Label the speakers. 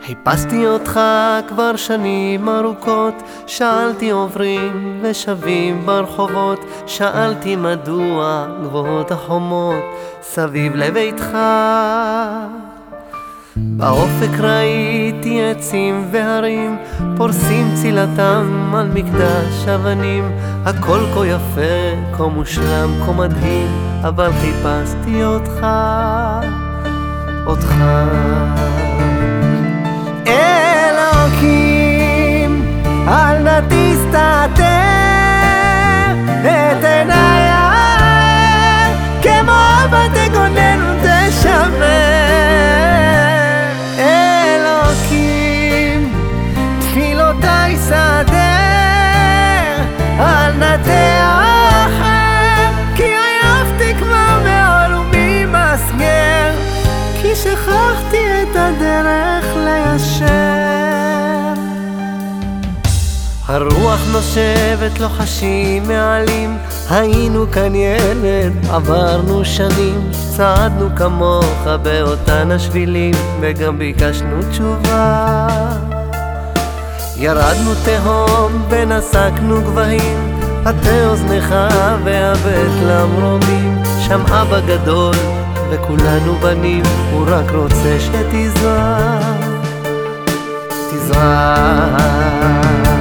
Speaker 1: חיפשתי אותך כבר שנים ארוכות, שאלתי עוברים ושבים ברחובות, שאלתי מדוע גבוהות החומות סביב לביתך. באופק ראיתי עצים והרים פורסים צילתם על מקדש אבנים, הכל כה יפה, כה מושלם, כה מדהים, אבל חיפשתי אותך, אותך. אלוקים, אל נא תסתתר, את עיניי כמו אבא תגונן ותשמר. אלוקים, תפילותיי סדר, אל נא תאחר, כי עייפתי כבר מעול וממסגר, כי שכחתי את הדרך ליישר. הרוח נושבת, לא חשים מעלים, היינו כאן ילד, עברנו שנים, צעדנו כמוך באותן השבילים, וגם ביקשנו תשובה. ירדנו תהום ונסקנו גבהים, הטה אוזנך והבט למרומים, שם אבא גדול וכולנו בנים, הוא רק רוצה שתזרח, תזרח.